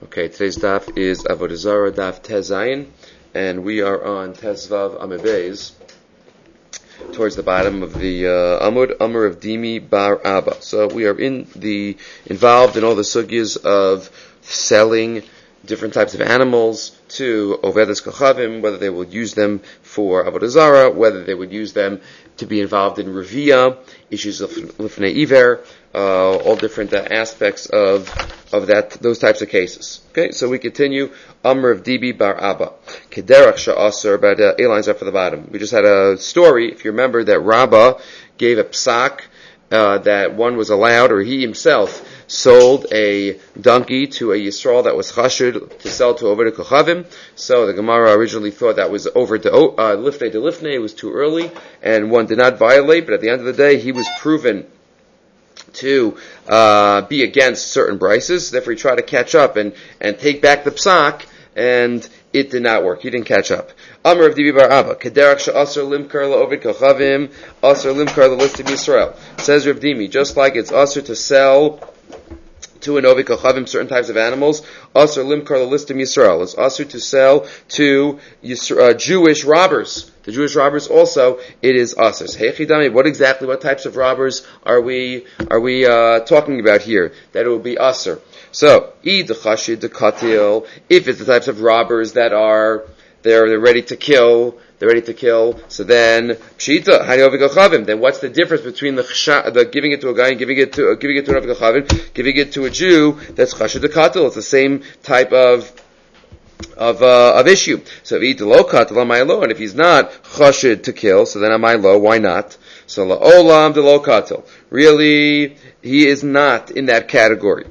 Okay, today's daf is Avodah Zarah daf Tezayin, and we are on Tezvav Amebez, towards the bottom of the Amud Amr of Dimi Bar Abba. So we are involved in all the sugyas of selling different types of animals to Ovedes Kochavim, whether they would use them for Avodah Zarah, whether they would use them to be involved in Reviyah, issues of Lifnei Iver, all different aspects of those types of cases. Okay, so we continue. Amr of Dibi Bar Abba. Kederach Sha'asr, but A lines up for the bottom. We just had a story, if you remember, that Rabbah gave a psak that one was allowed, or he himself sold a donkey to a Yisrael that was chashud to sell to Oved Kochavim. So the Gemara originally thought that was over to Lifnei to Lifnei, it was too early, and one did not violate, but at the end of the day, he was proven to be against certain brises. Therefore, he tried to catch up and take back the psak, and it did not work. He didn't catch up. Amr of Dibi Bar Abba, Kederach she'asr limkar la'ovid kochavim, asr limkar l'listim Yisrael. Says Rav Dimi, just like it's asr to sell to an ovid kochavim certain types of animals, asr limkar l'listim Yisrael. It's asr to sell to Jewish robbers. The Jewish robbers also, it is asr. Hechidami, what types of robbers are we talking about here? That it will be asr. So, if it's the types of robbers that they're ready to kill, so then pshita, then what's the difference between the giving it to a guy and giving it to an avik giving it to a Jew that's chashid the katil? It's the same type of issue. So if lo katil amaylo, and if he's not chashid to kill, so then amaylo, why not? So la'olam de lo katil. Really, he is not in that category.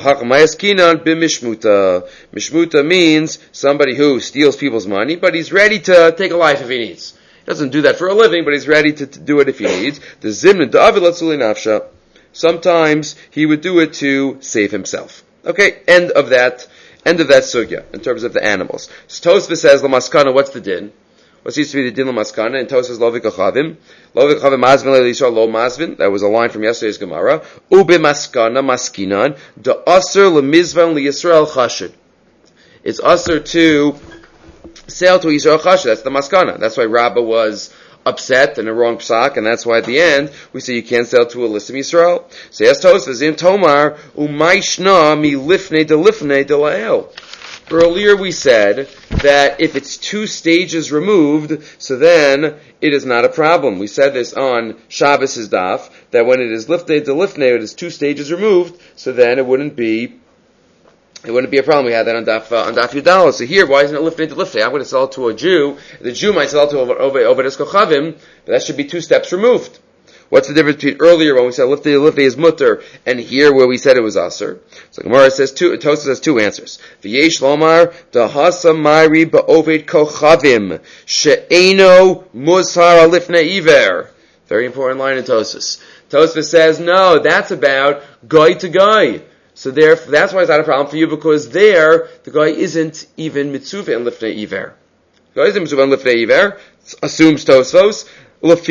Mishmuta means somebody who steals people's money, but he's ready to take a life if he needs. He doesn't do that for a living, but he's ready to do it if he needs. The zimna da'avilatzuli nafsha. Sometimes he would do it to save himself. Okay, end of that sugya, in terms of the animals. So Tosfos says, Lamaskana, what's the din? What seems to be the din Lamaskana? And Tosfos Lovik Achavim. Lovik Achavim Mazvin Le'Yisrael Lo Mazvin. That was a line from yesterday's Gemara. Ube Maskana Maskinan. Da Aser Lemizvan Le'Yisrael Chashid. It's Aser to sell to Yisrael Chashid. That's the Maskana. That's why Rabbah was upset and a wrong psak, and that's why at the end we say you can't sell to a listim Yisrael. So yes, Tosfos in Tomar Umayshna Mi Lifnei De Lifnei De La'el. Earlier we said that if it's 2 stages removed, so then it is not a problem. We said this on Shabbos' daf, that when it is lifnei to lifnei, it is 2 stages removed, so then it wouldn't be a problem. We had that on daf Yudala. So here, why isn't it lifnei to lifnei? I'm going to sell it to a Jew. The Jew might sell it to Ovedes Kochavim, but that should be 2 steps removed. What's the difference between earlier when we said lifnei is mutter and here where we said it was aser? So Gemara says Tosfos has 2 answers. V'yesh lomar dahasa mari ba'oved kochavim she'eno mushar lifnei iver. Very important line in Tosfos. Tosfos says no, that's about guy to guy. So therefore, that's why it's not a problem for you, because there the guy isn't even mitzuvah and lifnei iver. The guy isn't mitzuvah and lifnei iver. Assumes Tosfos. So we're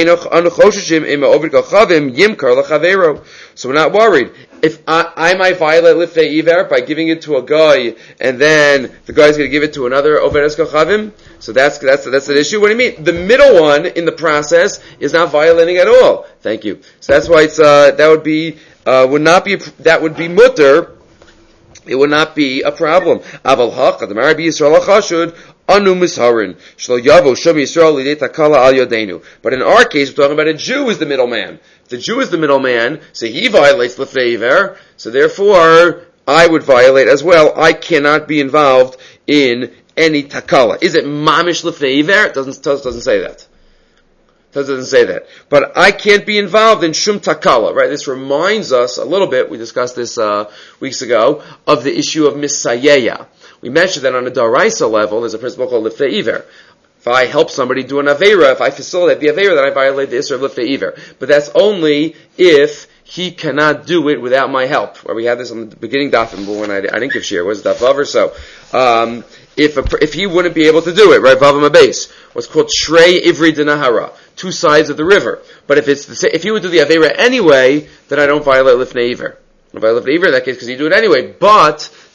not worried. If I might violate lifnei iver by giving it to a guy, and then the guy's going to give it to another Ovedes Kochavim, so that's the issue. What do you mean? The middle one in the process is not violating at all. Thank you. So that's why it's that would be mutter. It would not be a problem. Aval hachad Marabi Yisrael chashud. Anu misharin shlo yavo shom Yisrael lidei takala al yodenu. But in our case, we're talking about a Jew who is the middleman. If the Jew is the middleman, so he violates lifnei iver. So therefore, I would violate as well. I cannot be involved in any takala. Is it mamish lifnei iver? Doesn't say that. Doesn't say that. But I can't be involved in shum takala, right? This reminds us a little bit, we discussed this weeks ago, of the issue of misayeya. We mentioned that on a daraisa level, there's a principle called lifnei iver. If I help somebody do an aveira, if I facilitate the aveira, then I violate the isra of lifnei iver. But that's only if he cannot do it without my help. Where we had this on the beginning daf, when I didn't give shir, was daf vav or so. If he wouldn't be able to do it, right, vav base, what's called shrei ivri denahara, 2 sides of the river. But if he would do the aveira anyway, then I don't violate lifnei iver. If I lifnei iver in that case, because he do it anyway. But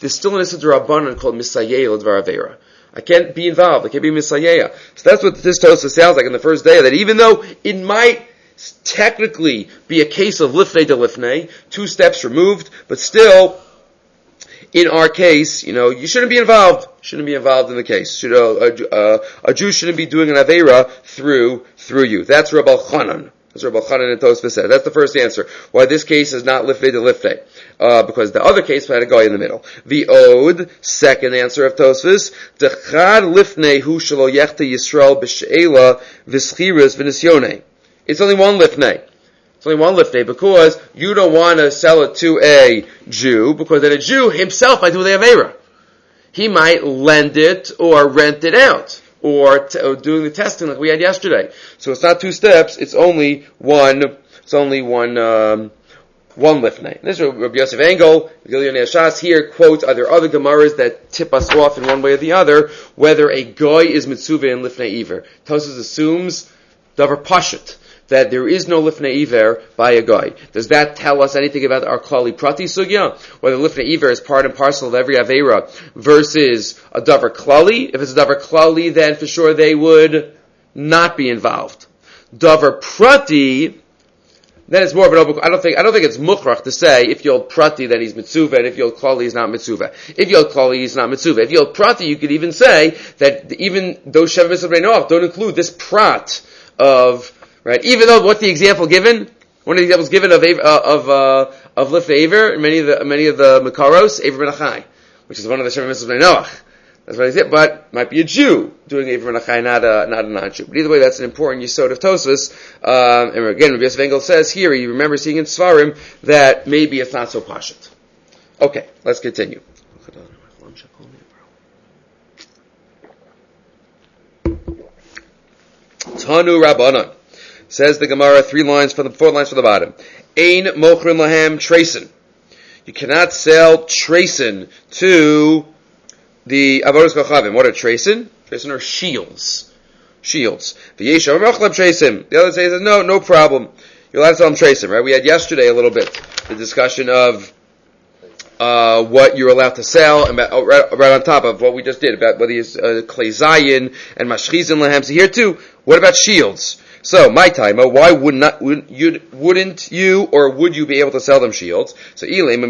there's still an Issa D'Rabbanan called Misayeh L'Dvar Avera. I can't be involved. I can't be Misayeh. So that's what this Tosafos sounds like in the first day, that even though it might technically be a case of Lifnei de Lifnei, 2 steps removed, but still, in our case, you shouldn't be involved. Shouldn't be involved in the case. A Jew shouldn't be doing an Aveira through you. That's Rabbi Chanan. That's Rabbi Chanan and Tosfos said. That's the first answer. Why this case is not Lifnei de Lifnei. Because the other case had a guy in the middle. The Ode, second answer of Tosfos, Dechad Lifnei hu shelo yechta Yisrael b'she'ela v'schiras v'nisyonei. It's only one Lifnei. It's only one Lifnei because you don't want to sell it to a Jew, because then a Jew himself might do the Aveira. He might lend it or rent it out, or doing the testing like we had yesterday. So it's not 2 steps, it's only one Lifnei. This is Rabbi Yosef Engel, Gilyon Shas here quotes, are there other Gemaras that tip us off in one way or the other, whether a Goy is Mitzuvah and Lifnei Iver. Tosfos assumes, Davar Pashut, that there is no Lifnei Iver by a Goy. Does that tell us anything about our Klali Prati Sugya? Whether Lifnei Iver is part and parcel of every Aveira versus a Davar Klali? If it's a Davar Klali, then for sure they would not be involved. Davar Prati, then it's more of an open. I don't think it's mukhrach to say if you'll Prati then he's Mitzuvah, and if you'll Klali he's not Mitzuvah. If you'll Klali he's not Mitzuvah. If you'll Prati, you could even say that even those Sheva Mitzvah Noach don't include this Prat of, right? Even though one of the examples given of Lifnei Iver, many of the Makaros, Ever Ben Achai, which is one of the Sheva Mitzvah Noach. That's what I said, but might be a Jew doing Ever Ben Achai, not a non-Jew. But either way, that's an important yesod of Tosfos. And again, Rabbi Yosef Engel says here, he remembers seeing in Sfarim that maybe it's not so pashut. Okay, let's continue. Tanu Rabbanan. Says the Gemara, 4 lines from the bottom. Ein mochrim lahem treisen. You cannot sell treisen to the avodas kochavim. What are treisen? Treisen are shields. Shields. V'yesha mochlem treisen. The other says, no problem. You're allowed to sell them treisen, right? We had yesterday a little bit the discussion of what you're allowed to sell, and right on top of what we just did about whether it's klei zayin and mashchizin lahem. So here too, what about shields? So, my time, why wouldn't you, or would you be able to sell them shields? So,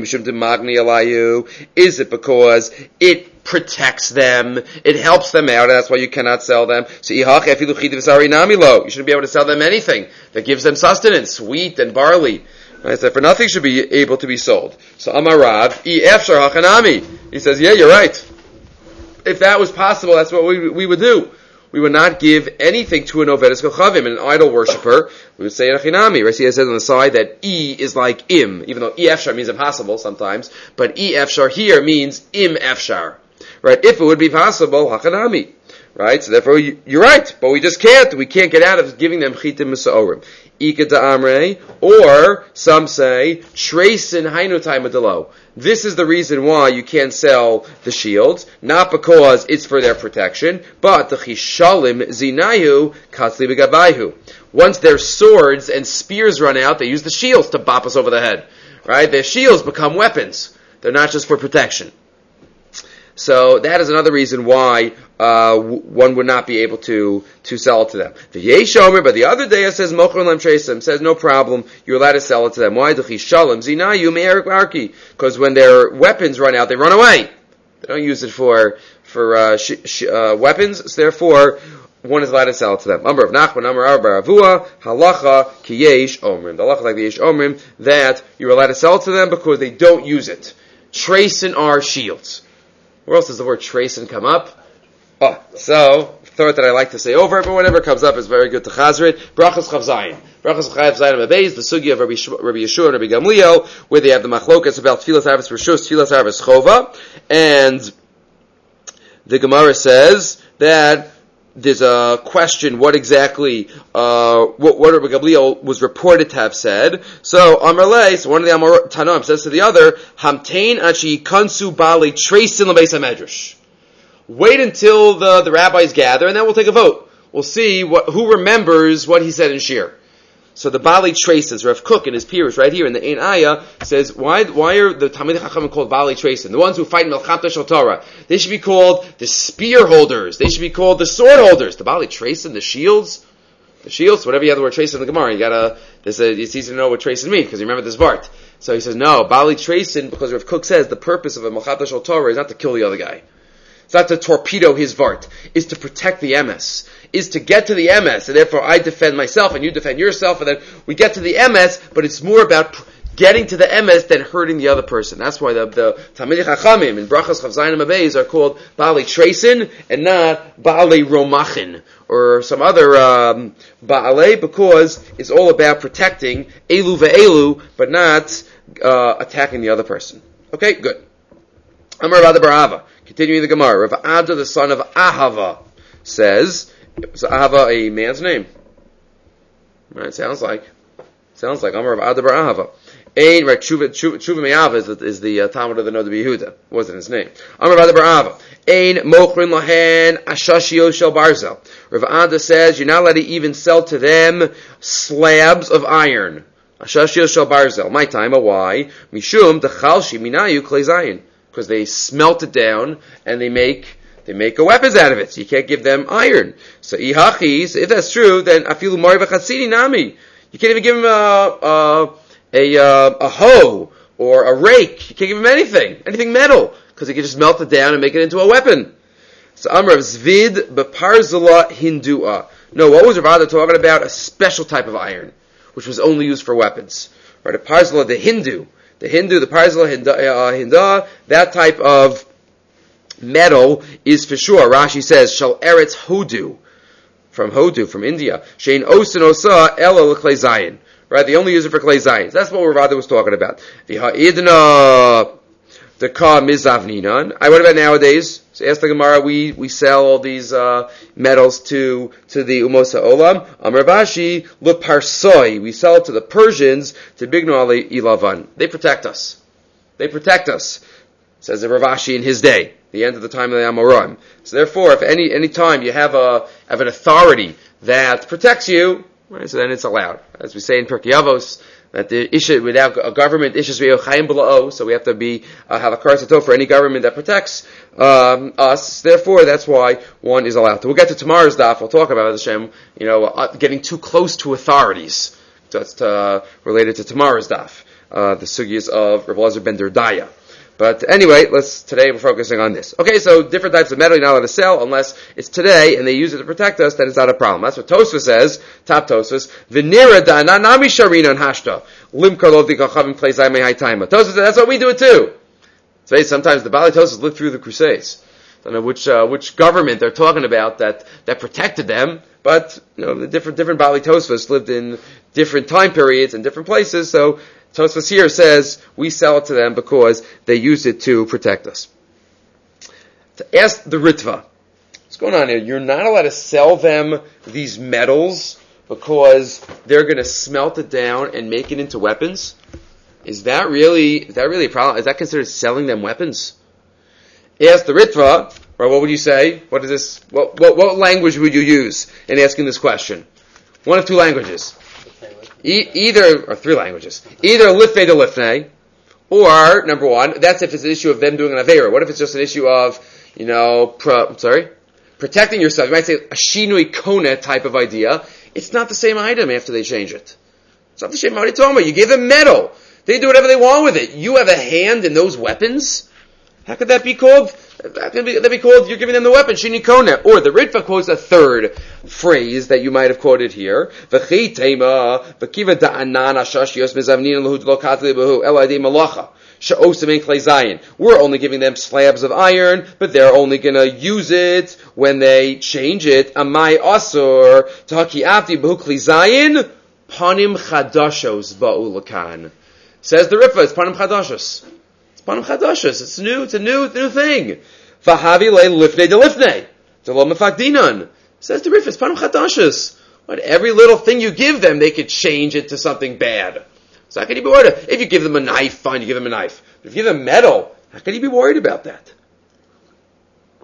is it because it protects them, it helps them out, and that's why you cannot sell them? So, you shouldn't be able to sell them anything that gives them sustenance, wheat and barley. I said, for nothing should be able to be sold. So, Amarav, he says, yeah, you're right. If that was possible, that's what we would do. We would not give anything to an Ovedes Kochavim, an idol worshiper. We would say Achinami. Rashi says on the side that E is like Im, even though E Efshar means impossible sometimes, but E Efshar here means Im Efshar. Right? If it would be possible, Hachanami. Right? So therefore, you're right, but we just can't. We can't get out of giving them Chitim Misa'orim. Ika Da'amrei, or some say, Treisen Hainu Taimadalo. This is the reason why you can't sell the shields, not because it's for their protection, but the Chishalim Zinayu Katzli B'Gabayhu. Once their swords and spears run out, they use the shields to bop us over the head. Right? Their shields become weapons. They're not just for protection. So that is another reason why one would not be able to sell it to them. The Yeshomer, but the other day it says Mochron Lam Tresim, says no problem, you're allowed to sell it to them. Why? Because when their weapons run out, they run away. They don't use it for weapons, so therefore one is allowed to sell it to them. Amar of Nachman, Amar Arba Avua, Halacha Ki Yesh Omrim. The halacha like the Yesh Omrim, that you're allowed to sell it to them because they don't use it. Treisen are shields. Where else does the word treisen come up? So, thought that I like to say over it, but whenever it comes up, it's very good to chazrit. Brachos Chav Zayin. Brachos Chav Zayin Abayz, the sugi of Rabbi Yeshua and Rabbi Gamliel, where they have the machlokas about Tfilas Arvis Rishus, Tfilas Arvis Chova, and the Gemara says that there's a question, what exactly, what Rabbi Gamliel was reported to have said. So, Amarle, so one of the Amar Tanoim says to the other, Hamtain achi kansu bali tresin l'beis hamedrash. Wait until the rabbis gather, and then we'll take a vote. We'll see who remembers what he said in Shir. So the Bali traces, Rav Kook in his Pirush right here in the Ein Ayah says, why are the Talmidei Chachamim called Bali traces? The ones who fight in Melcham Shel Torah. They should be called the spear holders. They should be called the sword holders. The Bali traces, the shields. The shields, whatever you have the word trace in the Gemara, it's easy to know what traces mean, because you remember this Vart. So he says, no, Bali tracing, because Rav Kook says the purpose of a Melcham Shel Torah is not to kill the other guy. It's not to torpedo his Vart. It's to protect the MS. Is to get to the MS, and therefore I defend myself, and you defend yourself, and then we get to the MS, but it's more about getting to the MS than hurting the other person. That's why the Talmidei Chachamim in Brachas Chav Zayin Amabeis are called Bali Tracin and not Bali Romachin or some other Baalei, because it's all about protecting Elu ve'elu, but not attacking the other person. Okay, good. Amar Rav Ada bar Ahava, continuing the Gemara, Rav Ada the son of Ahava says, so Ahava a man's name? Right, sounds like Amar Rav Ada bar Ahava. Ein right Tshuva Me'ava is the Talmud of the Noda B'Yehuda. Wasn't his name. Amar Rav Ada bar Ahava. Ein mochrin lahen ashashio shel barzel. Rav Ada says you're not allowed to even sell to them slabs of iron. Ashashio shel barzel. My time. Why? Mishum dechalshi minayu klei zayin. Because they smelt it down and they make a weapons out of it. So you can't give them iron. So ihachis, if that's true, then afilu mari v'chatzini nami. You can't even give him a hoe or a rake. You can't give him anything metal, because he can just melt it down and make it into a weapon. So Amr of Zvid beparzala hindua. No, what was Rav Ada talking about? A special type of iron, which was only used for weapons. Right? A parzala, the parzala hinda, that type of metal is for sure. Rashi says, shal eretz hodu, from India. Shein osin osa ela l'klei zayin. Right, they only use it for klei zayin. That's what Rav Ada was talking about. The ha'idna, the ka mizavninan. What about nowadays? So ask the Gemara, we sell all these metals to the Umos HaOlam. Amar Bashi, leparsoi. We sell it to the Persians, to Bigno Ali Ilavan. They protect us. Says the Rav Ashi in his day, the end of the time of the Amoraim. So therefore, if any time you have an authority that protects you, right, so then it's allowed. As we say in Pirkei Avos, that the issue without a government issues chayim b'la'o, so we have to have a karsato for any government that protects us. Therefore, that's why one is allowed to. We'll get to tomorrow's daf. We'll talk about Hashem, getting too close to authorities. That's related to tomorrow's daf. The sugyas of Rav Elazar ben Derdaya. But anyway, today we're focusing on this. Okay, so different types of metal you're not allowed to sell unless it's today and they use it to protect us, then it's not a problem. That's what Tosfos says, top Tosfos. V'nira da'anami sharina hashta. Lim karlov dikachavim klei zayim haytaima. Tosfos says, that's what we do it too. So sometimes the Bali Tosfos lived through the Crusades. I don't know which government they're talking about that protected them, but the different Bali Tosfos lived in different time periods and different places, so Tosfos here says we sell it to them because they use it to protect us. To ask the Ritva, what's going on here? You're not allowed to sell them these metals because they're going to smelt it down and make it into weapons? Is that really a problem? Is that considered selling them weapons? Ask the Ritva, or what would you say? What is this? What language would you use in asking this question? One of two languages. Or three languages. Either lifnei to lifnei, or, number one, that's if it's an issue of them doing an Aveira. What if it's just an issue of, protecting yourself? You might say a shinui kona type of idea. It's not the same item after they change it. It's not the same. What are you talking about? You gave them metal. They do whatever they want with it. You have a hand in those weapons? How could that be called? That'd be called you're giving them the weapon, shini kona. Or the Ritva quotes a third phrase that you might have quoted here. V'chi tema v'kiva da'anan ashash yos mezavnin lahud lo katli behu eladei malacha she'osem ein klei zayin. We're only giving them slabs of iron, but they're only going to use it when they change it. Amai asur tahaki avdi behu klei zayin panim chadashos ba'u lakan. Says the Ritva, it's panim chadashos. Panim chadashos. It's new. It's a new thing. V'havi le lifnei de lifnei. D'lo mefakdinan. Says the Ritva, it's panim chadashos. But every little thing you give them, they could change it to something bad. So how can you be worried? If you give them a knife, fine, you give them a knife. But if you give them metal, how can you be worried about that?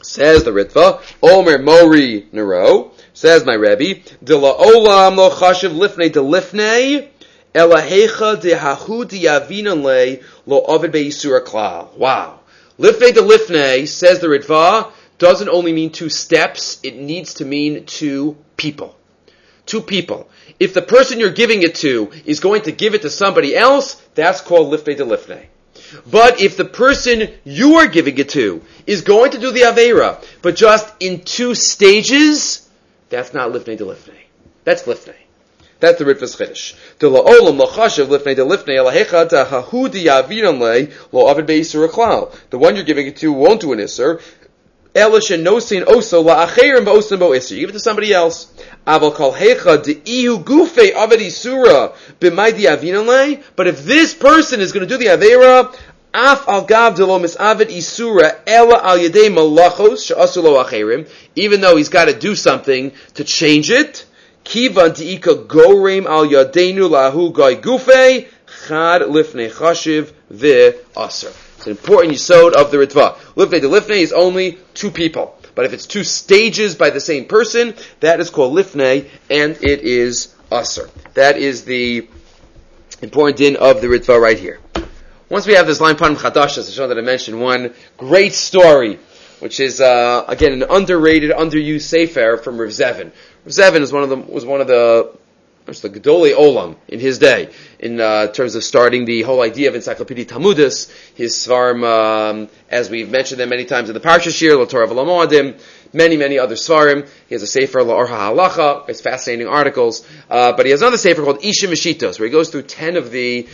Says the Ritva, Omer Mori Nero, says my Rebbe, De la olam lo chashiv lifnei de lifnei, elahecha de hahu de yavinan le lo ovid be'isura klal. Wow. Lifnei de lifnei, says the Ritva, doesn't only mean 2 steps, it needs to mean 2 people. 2 people. If the person you're giving it to is going to give it to somebody else, that's called lifnei de lifnei. But if the person you are giving it to is going to do the Aveira, but just in 2 stages, that's not lifnei de lifnei. That's lifnei. That's the Ritva's Chiddush. De la'olam la'chashav lifnei de lifnei elahecha ta'hahu di'avinan le lo avid be'isur klal. The one you're giving it to won't do an isur. Elisha nosin oso la'acherim ba'osim bo'isur. You give it to somebody else. Aval kol hecha de'ihu gufei avid isura b'mai di'avinan le. But if this person is going to do the Aveira, af al gav de lo misavid isura ela al yedei malachos she'asu lo acherim. Even though he's got to do something to change it, kivan di'ika gorem al yadeinu lahu goy gufei chad lifnei chashiv ve'aser. It's an important yisod of the Ritva. Lifnei de lifnei is only 2 people. But if it's 2 stages by the same person, that is called lifnei, and it is aser. That is the important din of the Ritva right here. Once we have this line, Panim Chadashas, I showed that I mentioned one great story, which is, again, an underrated, underused sefer from Rav Zevin. Rav Zevin was one of the Gedolei Olam in his day, in terms of starting the whole idea of Encyclopedia Talmudis. His Svarim, as we've mentioned them many times in the Parsha Shir, L'Torah V'Lamoadim, many other Svarim. He has a sefer, L'Or HaHalacha, it's fascinating articles. But he has another sefer called Isha Mishitos, where he goes through 10 of the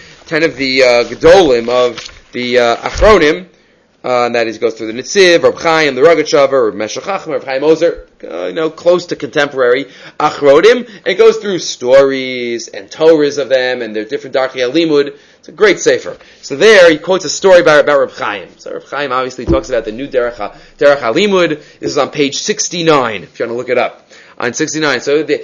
Gedolim of the Achronim. And that is, he goes through the Nitziv, Reb Chaim, the Rogatchover, Reb Meshech Chacham, Reb Chaim Ozer, close to contemporary Achronim, and goes through stories and Torahs of them, and their different Darchei Alimud. It's a great sefer. So there, he quotes a story about Reb Chaim. So Reb Chaim obviously talks about the new Derech Alimud. This is on page 69, if you want to look it up. On 69.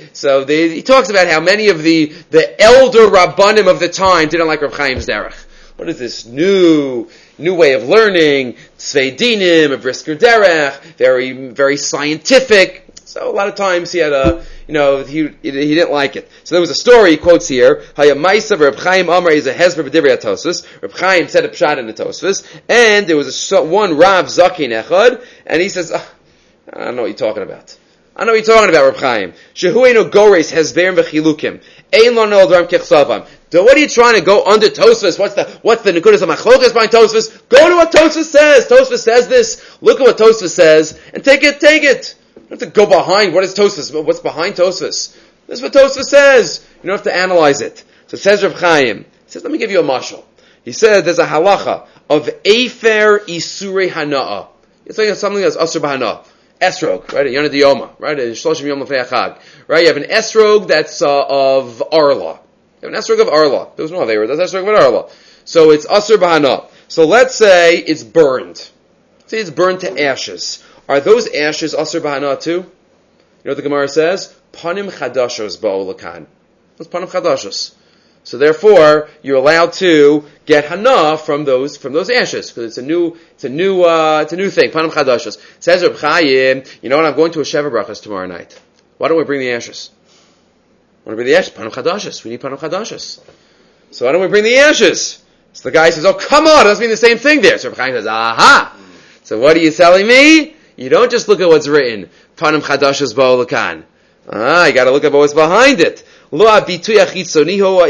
He talks about how many of the elder Rabbanim of the time didn't like Reb Chaim's Derech. What is this new way of learning? Tzvei Dinim, a brisker derech, very scientific. So a lot of times he had he didn't like it. So there was a story he quotes here. Hayamaisa Reb Chaim Amar is a hezber b'divrei Tosfos. Reb Chaim said a pshat in the Tosfos, and there was one Rav Zakin Echad, and he says, I don't know what you're talking about. I know what you're talking about, Reb Chaim. Shehu eino gores hezberim v'chilukim. Ein lo no dram kechsavam. So what are you trying to go under Tosfos? What's the nekudas of machlokas behind Tosfos? Go to what Tosfos says. Tosfos says this. Look at what Tosfos says and take it. You don't have to go behind what is Tosfos. What's behind Tosfos? This is what Tosfos says. You don't have to analyze it. So it says Reb Chaim. He says, let me give you a mashal. He said there's a halacha of Efer Isurei Hana'ah. It's like something that's Asur B'Hana'ah. Esrog, right? Yonah Diyoma, right? Shloshim Yom Lefei Chag, right? You have an esrog that's of Arla. You have an esrog of Arla. There was no Aveira. That's esrog of Arla. So it's Asur B'Hana. So let's say it's burned. Say it's burned to ashes. Are those ashes Asur B'Hana too? You know what the Gemara says? Panim Chadashos Ba'olakan. What's Panim Chadashos? So therefore, you're allowed to get hana from those ashes because it's a new thing. Panam chadashos. Says Reb Chaim, you know what? I'm going to a Sheva Brachos tomorrow night. Why don't we bring the ashes? Why don't we bring the ashes? Panam chadashos. We need panam chadashos. So why don't we bring the ashes? So the guy says, "Oh, come on! It doesn't mean the same thing there." So Reb Chaim says, "Aha! So what are you telling me? You don't just look at what's written. Panam chadashos ba'olakan. You got to look at what's behind it." When I just said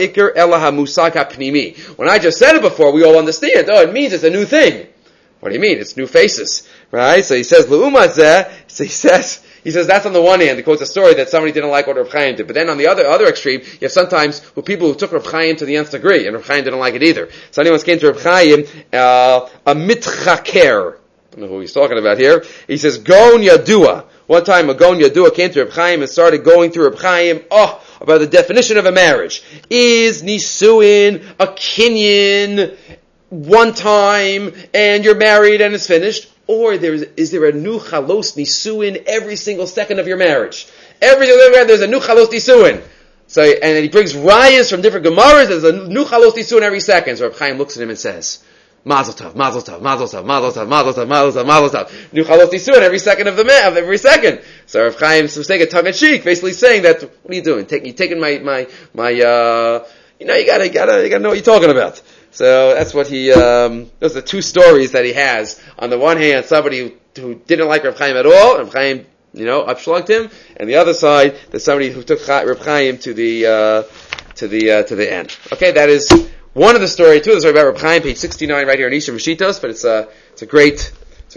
it before, we all understand. Oh, it means it's a new thing. What do you mean? It's new faces, right? So he says, he says that's on the one hand. He quotes a story that somebody didn't like what Reb Chaim did. But then on the other extreme, you have sometimes people who took Reb Chaim to the nth degree, and Reb Chaim didn't like it either. So anyone came to Reb Chaim, a mitchaker. I don't know who he's talking about here. He says, Gon Yadua. One time, a Gon Yadua came to Reb Chaim and started going through Reb Chaim, about the definition of a marriage. Is nisuin a kinyan one time and you're married and it's finished? Or is there a new chalos nisuin every single second of your marriage? Every single second there's a new chalos nisuin. So, and then he brings rayas from different gemaras, there's a new chalos nisuin every second. So Reb Chaim looks at him and says, Mazel tov, mazel tov, mazel tov, mazel tov, mazel tov, mazel tov, mazel tov. New chalot nisuin every second of every second. So Rav Chaim was saying a tongue in cheek, basically saying that, what are you doing? You taking my, you gotta know what you're talking about. So that's what those are the two stories that he has. On the one hand, somebody who didn't like Rav Chaim at all, Rav Chaim, upshlugged him, and the other side, there's somebody who took Rav Chaim to the end. Okay, that is one of the story. Two of the story about Rav Chaim, page 69, right here in Isha Mashitos. But it's a great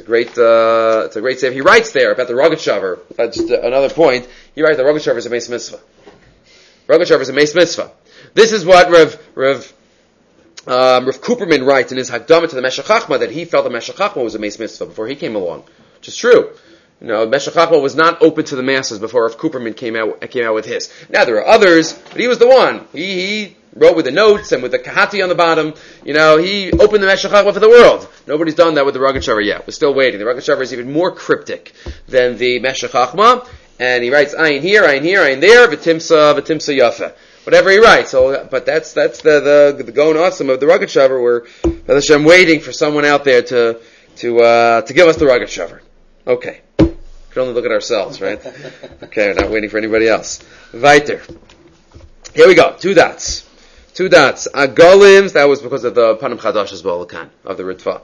save. He writes there about the Rogatchover. Just another point. He writes the Rogatchover is a Meis Mitzvah. Rogatchover is a Meis Mitzvah. This is what Rav Cooperman writes in his Hakdama to the Meshech Chochmah, that he felt the Meshech Chochmah was a Meis Mitzvah before he came along, which is true. Meshech Chochmah was not open to the masses before Rav Cooperman came out with his. Now there are others, but he was the one. He wrote with the notes and with the kahati on the bottom. He opened the Meshech Chochmah for the world. Nobody's done that with the Rogatchover yet. We're still waiting. The Rogatchover is even more cryptic than the Meshech Chochmah, and he writes ayin here, ayin there, v'timsa yafa. Whatever he writes. But that's the going awesome of the Rogatchover. We're Hashem waiting for someone out there to give us the Rogatchover. Okay. We can only look at ourselves, right? Okay, we're not waiting for anybody else. Weiter. Here we go. Two dots. Agolims, that was because of the Panim Chadash's Balakan, of the Ritva.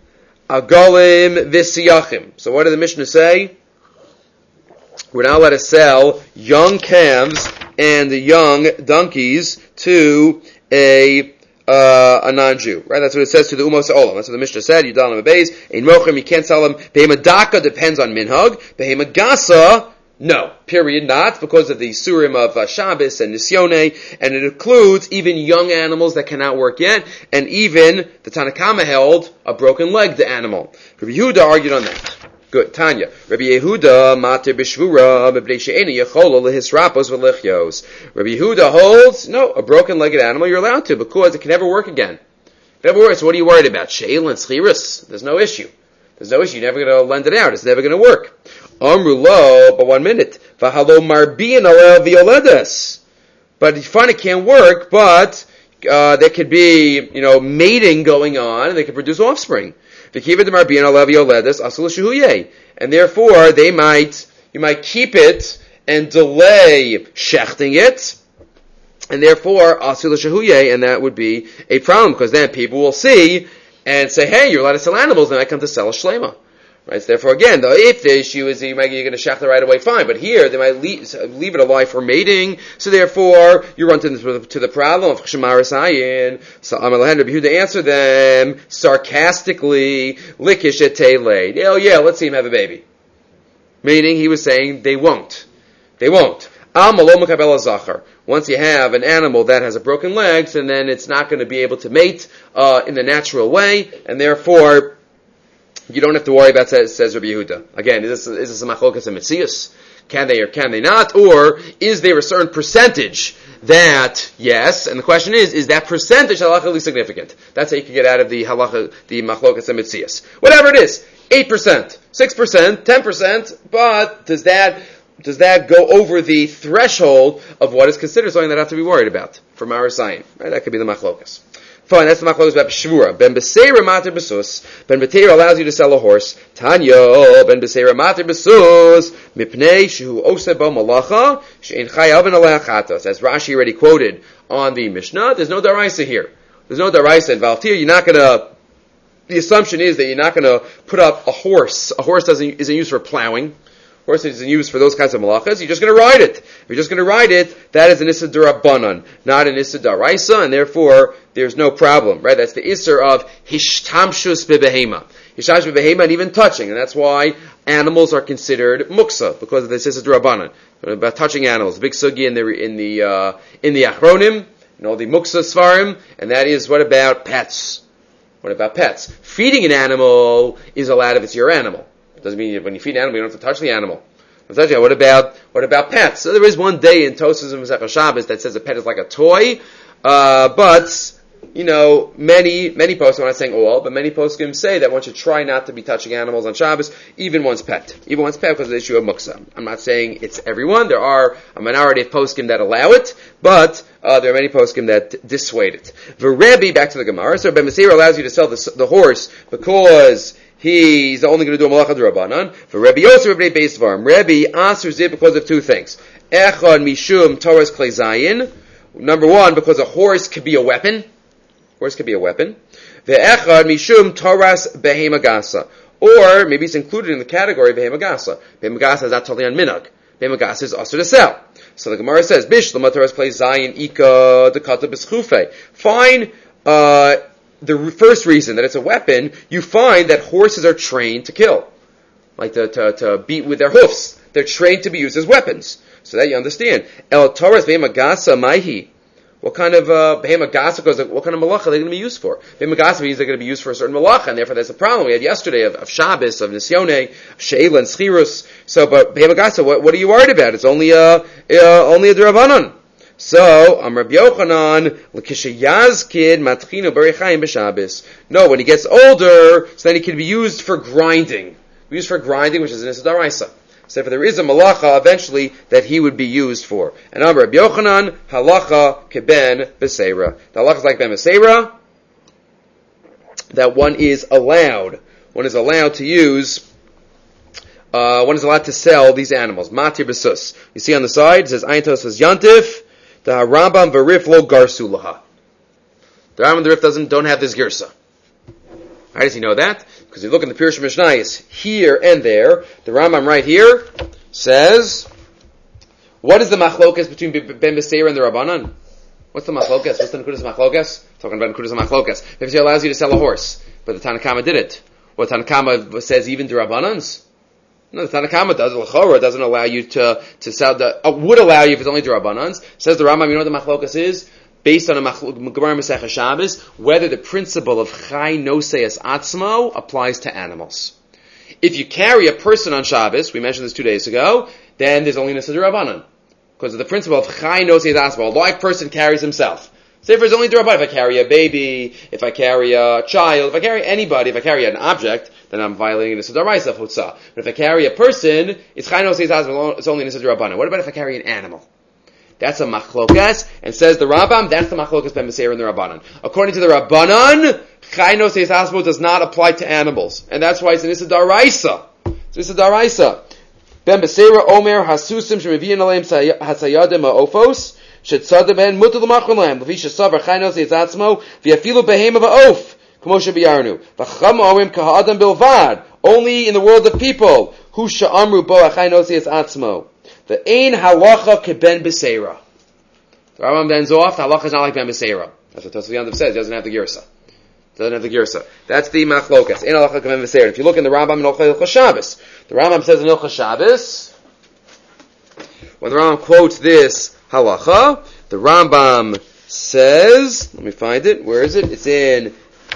Agolim Visiyachim. So what did the Mishnah say? We're not allowed to sell young calves and young donkeys to a non-Jew, right? That's what it says to the Umos Olam. That's what the Mishnah said. Yudalim Abayz. In Mochem, you can't sell them. Behema Daka depends on Minhag. Behema Gasa, no. Period. Not because of the Surim of Shabbos and Nisyone, and it includes even young animals that cannot work yet, and even the Tanakama held a broken-legged animal. Rabbi Yehuda argued on that. Good. Tanya. Rabbi Yehuda mater b'shvura mebnei she'ena yecholo lehisrapos v'lechyos. Rabbi Yehuda holds, no, a broken-legged animal you're allowed to because it can never work again. Never works. So what are you worried about? She'el and schirus. There's no issue. You're never going to lend it out. It's never going to work. Amru lo, but 1 minute. V'halo marbiin aleh v'yoledes. But you find it can't work, but there could be, mating going on, and they could produce offspring. And therefore, you might keep it and delay shechting it, and therefore, and that would be a problem, because then people will see and say, hey, you're allowed to sell animals, and I come to sell a shlema. Right? So therefore, again, if the issue is you're going to shecht it right away, fine. But here, they might leave it alive for mating. So therefore, you run to the problem of Chshemar Ayin. So Amalahan Rabbi Yehuda answer them sarcastically, likish et leid. Oh yeah, let's see him have a baby. Meaning, he was saying they won't. Once you have an animal that has a broken leg, and then it's not going to be able to mate in the natural way, and therefore you don't have to worry about it, says Rabbi Yehuda. Again, is this a machlokas and mitzias? Can they or can they not? Or is there a certain percentage that, yes, and the question is that percentage halachically significant? That's how you can get out of the halacha, the machlokas and mitzias. Whatever it is, 8%, 6%, 10%, but does that go over the threshold of what is considered something that I have to be worried about from our sign? Right? That could be the machlokas. Fine, that's the machlokas about Shvura. Ben Beseira Mater Besus. Ben Beteira allows you to sell a horse. Tanya, Ben Beseira Mater Besus. Mipnei Shehu Osebo Malacha. She'en Chayav and Aleachatos. As Rashi already quoted on the Mishnah, there's no daraisa here. There's no daraisa involved here. The assumption is that you're not going to put up a horse. A horse isn't used for plowing. Horse isn't used for those kinds of malachas. You're just going to ride it. If you're just going to ride it, that is an issa d'Rabbanan, not an issa d'Oraisa, and therefore there's no problem, right? That's the issa of hishtamshus bebehema. Hishtamshus bebehema, and even touching, and that's why animals are considered muksa, because of this issa d'Rabbanan. About touching animals, big sugi in the Achronim, and all the muksa svarim, and that is what about pets? What about pets? Feeding an animal is allowed if it's your animal. Doesn't mean when you feed an animal, you don't have to touch the animal. What about pets? So there is one day in Tosas and Masechah Shabbos that says a pet is like a toy, but many poskim, I'm not saying all, but many poskim say that one should try not to be touching animals on Shabbos, even one's pet, because of the issue of muksa. I'm not saying it's everyone. There are a minority of poskim that allow it, but There are many poskim that dissuade it. Rebbe, back to the Gemara. So Ben Beseira allows you to sell the horse because he's only going to do a malacha d'Rabbanan. For Rebbe Yosef, Rebbe Beis Dvarim. Rebbe answers it because of two things. Echad mishum Torah's klei zayin. Number one, because a horse could be a weapon. Horse could be a weapon. Ve'echad mishum Torah's behema gasa. Or maybe it's included in the category of behema gasa. Behema gasa is not totally on minhag. Behema gasa is also to sell. So the Gemara says, Bishlam Torah's klei zayin ika dekata b'schufe. Fine. The first reason that it's a weapon, you find that horses are trained to kill, like to beat with their hoofs. They're trained to be used as weapons. So that you understand. El Torah's behema gasa maihi. What kind of behema gasa goes? What kind of malacha are they going to be used for? Behema gasa means they're going to be used for a certain malacha, and therefore there's a problem we had yesterday of Shabbos, of Nisyone, of Sheila and Schirus. So, but behema gasa, what are you worried about? It's only a d'Rabbanan. So, Rabbi Yochanan, l'kishayazkid matchinu b'reichayim b'Shabbos. No, when he gets older, so then he can be used for grinding. Used for grinding, which is an Issa D'Oraisa. So if there is a malacha eventually that he would be used for. And Rabbi Yochanan, halacha keben beseira. The halacha is like ben beseira, that one is allowed to use, one is allowed to sell these animals. Matir besus. You see on the side, it says, Ayin Tosfos Yantif, the Rambam v'Rif lo garsu laha. The Rambam and the Rif don't have this girsa. How does he know that? Because you look in the Pirush Mishnayos here and there, the Rambam right here says, what is the machlokas between Ben Beseira and the Rabbanan? What's the machlokas? What's the Nekudas machlokas? Talking about Nekudas machlokas. Ben Beseira allows you to sell a horse, but the Tanakama did it. What Tanakama says even to Rabbanans? No, the Tanakama does. L'chora doesn't allow you to sell would allow you if it's only to Rabbanans. Says the Rambam, you know what the machlokas is? Based on a Gemara Masechah Shabbos, whether the principle of Chai Noseas Atzmo applies to animals. If you carry a person on Shabbos, we mentioned this 2 days ago, then there's only Nisa D'Rabbanan. Because of the principle of Chai Noseas Atzmo, a live person carries himself. Say if it's only D'Rabbanan, if I carry a baby, if I carry a child, if I carry anybody, if I carry an object, then I'm violating Nisa D'Oraisa of Chutzah. But if I carry a person, it's Chai Noseas Atzmo, it's only Nisa D'Rabbanan. What about if I carry an animal? That's a machlokas, and says the Rambam, that's the machlokas ben Beseira and the Rabbanan. According to the Rabbanan, Chai Noseas Atzmo does not apply to animals. And that's why it's an Issa D'Oraisa. It's Issa D'Oraisa. Ben Beseira Omer Hasusim Shemiviyin Aleim Hasayadim Ha'ofos Shetzadeh Ben Mutar L'machron Lahem Levi Shesavar Chai Noseas Atzmo V'yafilu Behema V'of K'mo Shebiyarnu V'cham Orim Kaha'adam Bilvad. Only in the world of people Hu Sha'amru Bo Chai Noseas Atzmo. The ein halacha keben beseira. The Rambam bends off. The halacha is not like ben beseira. That's what Tosfos Yantiv says. He doesn't have the girsa. That's the machlokas. Ein halacha keben beseira. If you look in the Rambam in Hilchos Shabbos, the Rambam says in Hilchos Shabbos, when the Rambam quotes this halacha, the Rambam says, let me find it. Where is it? It's in.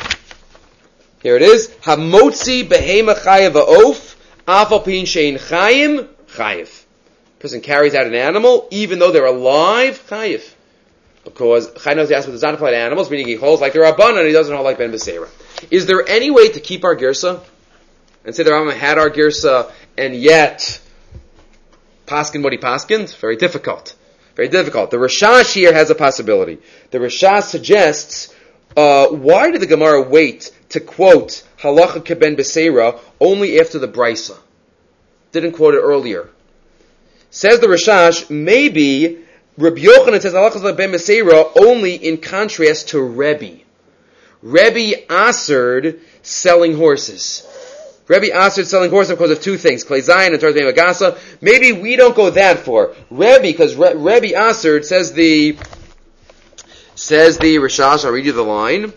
Here it is. Hamotzi behema chayev va'of afal pin shein chayim chayev. Person carries out an animal, even though they're alive, chayiv. Because Chai Noseas Atzmo does not apply to animals, meaning he holds like the Rabbanan and he doesn't hold like Ben Beseira. Is there any way to keep our girsa? And say the Rambam had our girsa, and yet paskin what he paskined? Very difficult. Very difficult. The Rashash here has a possibility. The Rashash suggests, why did the Gemara wait to quote halacha keben Beseira only after the Brisa? Didn't quote it earlier. Says the Rashash, maybe Rabbi Yochanan says halacha like ben Beseira only in contrast to Rebbe. Rebbe Aserd selling horses. Rebbe Aserd selling horses because of two things, Klei Zayin and Torah Behema Gasa. Maybe we don't go that far. Rebbe, because Rebbe Aserd says the Rashash. I'll read you the line.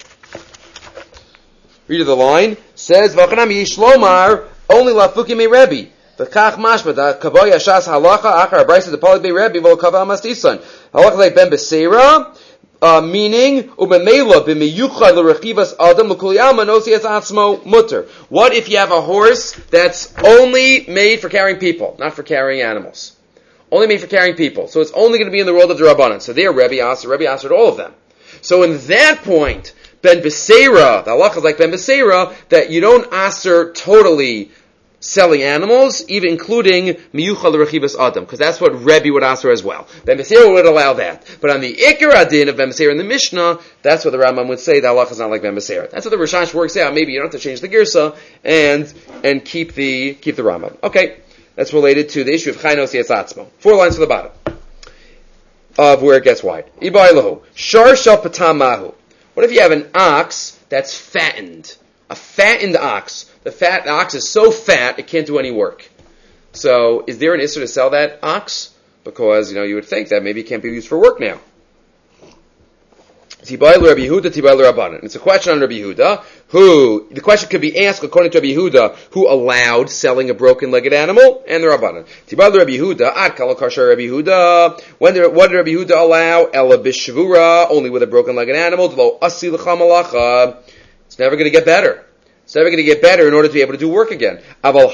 Says V'chanam Yishlomar only lafukim me Rebbe. V'kach mashma da kavoi ashas halacha achar abraysa the poly be Rebbe v'lo kava amastisan. Halacha like ben Beseira, meaning ubemela b'miyuchad l'rechivas adam l'kuliyama nosias atzmo mutter. What if you have a horse that's only made for carrying people, not for carrying animals? Only made for carrying people. So it's only going to be in the world of the Rabbanan. So there, Rebbe answered all of them. So in that point, Ben Beseira, the halacha is like Ben Beseira, that you don't answer totally selling animals, even including miyuchal rechivas adam, because that's what Rebbe would answer as well. Bemesera would allow that. But on the Iker Adin of Bemesera in the Mishnah, that's what the Rambam would say, the halacha is not like Bemesera. That's what the Rishosh works out. Maybe you don't have to change the Girsa and keep the Rambam. Okay, that's related to the issue of Chaynos Yetzatzmo. 4 lines to the bottom of where it gets wide. Ibailahu, Shar Shal Patam Mahu. What if you have an ox that's fattened? A fattened ox. The ox is so fat, it can't do any work. So, is there an issue to sell that ox? Because, you would think that maybe it can't be used for work now. It's a question on Rabbi Yehuda, the question could be asked according to Rabbi Yehuda, who allowed selling a broken-legged animal, and the Rabbanan. Rabbi Yehuda, ad kala kasher Rabbi Yehuda, what did Rabbi Yehuda allow? Ela b'shvura, only with a broken-legged animal, lo asi l'cha malacha. It's never going to get better. It's never going to get better in order to be able to do work again. But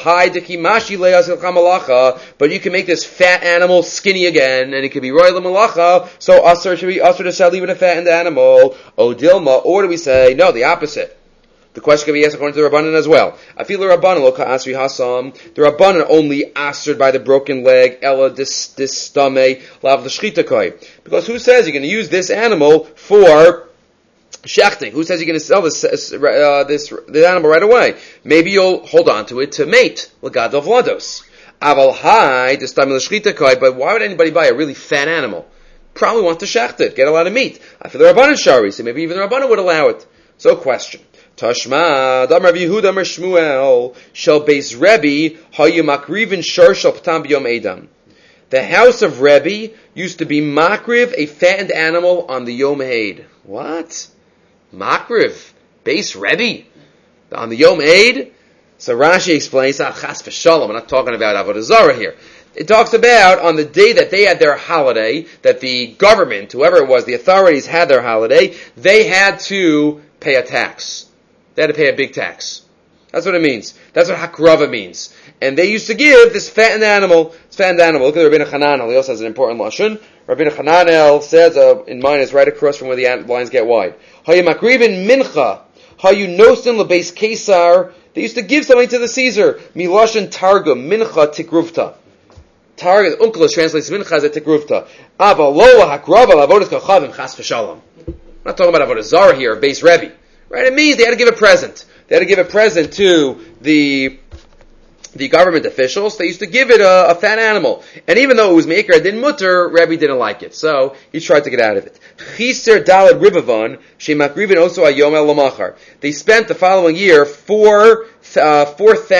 you can make this fat animal skinny again, and it could be royal malacha, so usher should be usher to sell even a fattened animal. O dilma, or do we say, no, the opposite? The question can be asked according to the Rabbanan as well. I feel the Rabbanan, lo ka'asri hasam. The Rabbanan only answered by the broken leg, ella distame, lav l'shchitakoi. Because who says you're going to use this animal for shechting? Who says you're going to sell this animal right away? Maybe you'll hold on to it to mate. L'gadol vlados. Aval hai distame l'shchitakoi. But why would anybody buy a really fat animal? Probably want to shecht it, get a lot of meat. I feel the Rabbanan shari, so maybe even the Rabbanan would allow it. So question. Tashma, Dam Rabbi Yehuda Amar Shmuel, Shel Beis Rebbe, Hayu Makrivin Shar Shel Patam B'Yom Edam. The house of Rebbe used to be makriv, a fattened animal, on the Yom Eid. What? Makriv? Beis Rebbe? On the Yom Eid? So Rashi explains, Chas v'shalom, I'm not talking about Avodah Zarah here. It talks about on the day that they had their holiday, that the government, whoever it was, the authorities had their holiday, they had to pay a tax. They had to pay a big tax. That's what it means. That's what hakrava means. And they used to give this fattened animal. Look at Rabbeinu Hananel. He also has an important lashon. Rabbeinu Hananel says, in mine is right across from where the lines get wide. Hayu makrivin mincha. Hayu nosin lebeis Kesar. They used to give something to the Caesar. Milashon targum mincha tikruvta. Targum, Unkelos translates mincha as a tikruvta. Avalola hakrava lavodas kachavim chas v'shalom. I'm not talking about Avodah Zarah here, Beis Rebbe. Right? It means they had to give a present. They had to give a present to the government officials. They used to give it a fat animal. And even though it was Me'ikar Adin Mutter, Rebbe didn't like it. So he tried to get out of it. Chiser Dalad Ribavon, Shemakrivin Oso Ayom El Lamachar. They spent the following year 40,000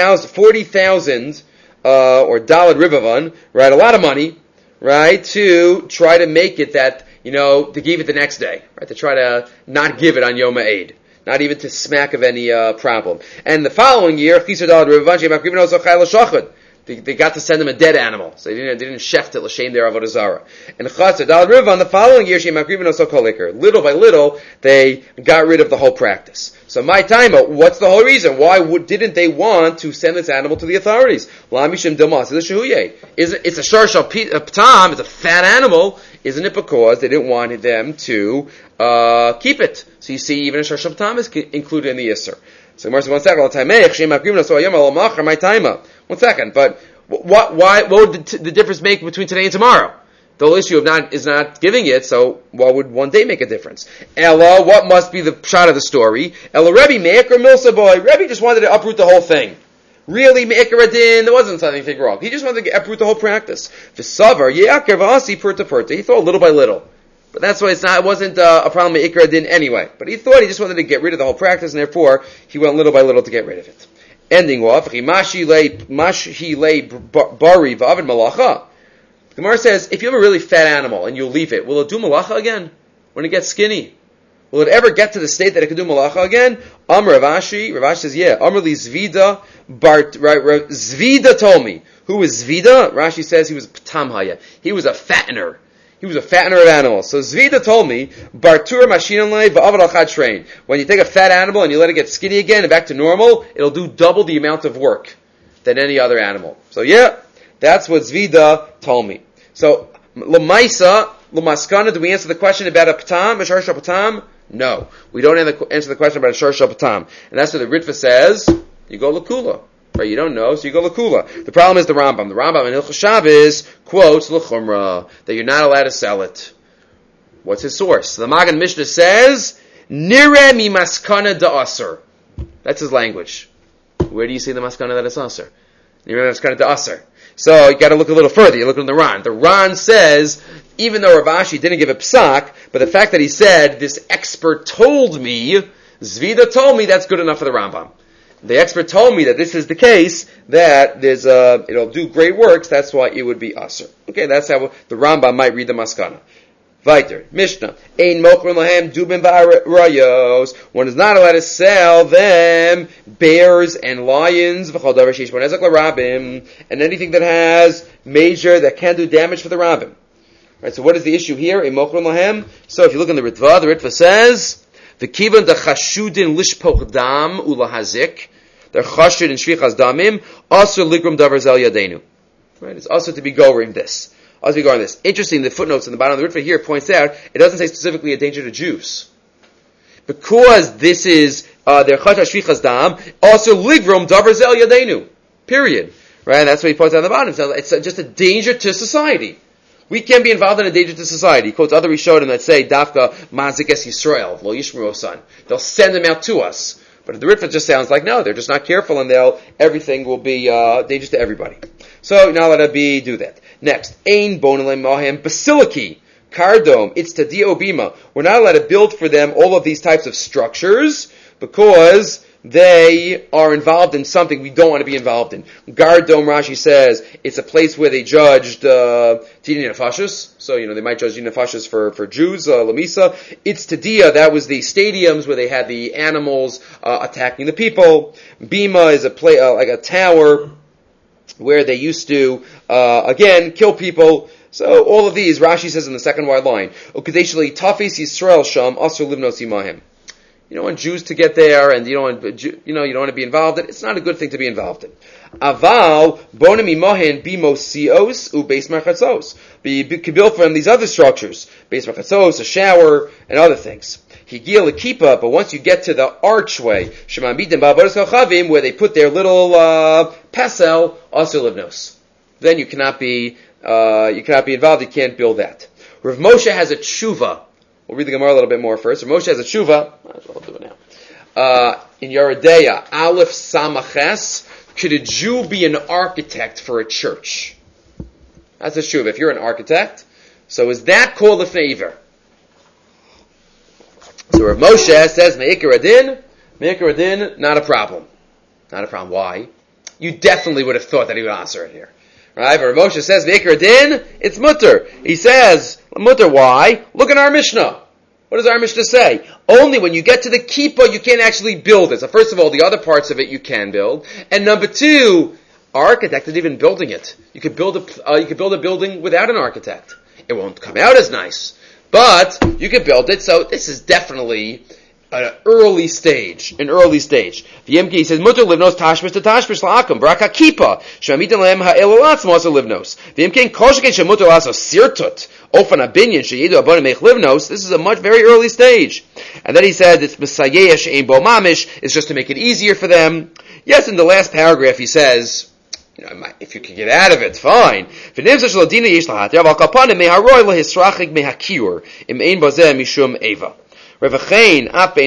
or Dalad Ribavon, right? A lot of money, right? To try to make it that, to give it the next day, right? To try to not give it on Yom Ha'ed. Not even to smack of any problem. And the following year, they got to send him a dead animal. So they didn't shecht it l'shem their avodah zarah. And the following year, little by little, they got rid of the whole practice. So my time, what's the whole reason? Why didn't they want to send this animal to the authorities? It's a shar shal ptam, it's a fat animal. Isn't it because they didn't want them to keep it? So you see, even a shar shal ptam is included in the Yisr. So Gemara says, 1 second, but what would the difference make between today and tomorrow? The whole issue is not giving it, so why would one day make a difference? Ella, what must be the shot of the story? Ella Rebbe, Me'ikar Milsa boy. Rebbe just wanted to uproot the whole thing. Really, Me'ikar Adin, there wasn't anything wrong. He just wanted to uproot the whole practice. V'savar, Ye'akar V'asi Purta Purta. He thought little by little. But that's why it wasn't a problem with Me'ikar Adin anyway. But he thought he just wanted to get rid of the whole practice, and therefore, he went little by little to get rid of it. Ending off, Mashi lay bari v'avid malacha. The Gemara says, if you have a really fat animal and you leave it, will it do malacha again when it gets skinny? Will it ever get to the state that it can do malacha again? Amr Ravashi says, yeah. Amr li Zvida, Zvida told me. Who was Zvida? Rashi says he was Ptamhaya. He was a fattener. He was a fattener of animals. So Zvida told me, Bartur Mashinanlei v'avad al chad shrein. When you take a fat animal and you let it get skinny again and back to normal, it'll do double the amount of work than any other animal. So yeah, that's what Zvida told me. So, L'maskana, do we answer the question about a patam, a shar shal patam? No. We don't answer the question about a shar shal patam. And that's what the Ritva says, you go l'kula. Right? You don't know, so you go Lakula. The problem is the Rambam. The Rambam in Hilchos Shabbos quotes L'chumra, that you're not allowed to sell it. What's his source? The Magen Mishnah says, Nire mi maskana da aser. That's his language. Where do you see the maskana that it's aser? Nire mi maskana da aser. So you got to look a little further. You look in the Ran. The Ran says, even though Rav Ashi didn't give a psak, but the fact that he said, this expert told me, Zvida told me, that's good enough for the Rambam. The expert told me that this is the case, that there's it'll do great works, that's why it would be aser. Okay, that's how the Rambam might read the maskana. Weiter, Mishnah. Ein mokrin lahem dubim v'arayos. One is not allowed to sell them bears and lions, v'chol davar sheish bonezak l'rabim, and anything that has major, that can do damage for the rabbim. Right, so what is the issue here? Ein mokrin lahem. So if you look in the Ritva says, v'kivan da chashudin lishpoch dam ulahazik, they're chashud in shvichas damim, also ligrum davar zel yadenu. Right, it's also to be goring this. As we go on this, interesting, the footnotes in the bottom of the Ritva here points out, it doesn't say specifically a danger to Jews. Because this is, their chashash shvichas dam, also ligrum davar zel yadenu. Period. Right? And that's what he points out on the bottom. It's just a danger to society. We can be involved in a danger to society. He quotes other Rishonim that say, Dafka mazik es Yisrael, lo yishmru son. They'll send them out to us. But the Ritva just sounds like, no, they're just not careful and everything will be, dangerous to everybody. So, now let it do that. Next, Ein bonelem mahem basiliki, cardome, it's tadio bima. We're not allowed to build for them all of these types of structures because they are involved in something we don't want to be involved in. Gardome, Rashi says, it's a place where they judged Dini Nefashis. So, they might judge Dini Nefashis for Jews, Lamisa. It's Tadia, that was the stadiums where they had the animals attacking the people. Bima is a like a tower where they used to, again, kill people. So all of these, Rashi says in the second wide line, Ukadeshli Tafis Yisrael Sham Asr Livnos Imahim. You don't want Jews to get there, and you don't want to be involved in. It's not a good thing to be involved in. Aval bonim imahin bimosios u beis marchatzos. You can build for them these other structures, beis marchatzos, a shower, and other things. Higil kippah, but once you get to the archway, shemamidim ba'avodas kochavim, where they put their little pesel, also livnos. Then you cannot be involved. You can't build that. Rav Moshe has a tshuva. We'll read the Gemara a little bit more first. Rav Moshe has a tshuva. Might as well do it now. In Yeredeya, Aleph Samaches, could a Jew be an architect for a church? That's a tshuva. If you're an architect, so is that called a favor? So Rav Moshe says, Me'ikar Adin, not a problem. Not a problem. Why? You definitely would have thought that he would answer it here. Right? But Rav Moshe says, Me'ikar Adin, it's mutter. He says, mutter, why? Look at our Mishnah. What does our Mishnah say? Only when you get to the kippah, you can't actually build it. So first of all, the other parts of it you can build. And number two, our architect isn't even building it. You could build a building without an architect. It won't come out as nice. But you can build it, so this is definitely an early stage. The Yemki says, Mutter livnos tashmish to tashmish la'akum, braka kippah, shamitin lehem ha'elalatz mosa livnos. The Yemki koshken shemutter laso sirtut, ofan abinyan sheyidu abonim mech livnos. This is a very early stage. And then he said, it's mesayesh ein bo mamish, it's just to make it easier for them. Yes, in the last paragraph he says, if you can get out of it, fine. What if you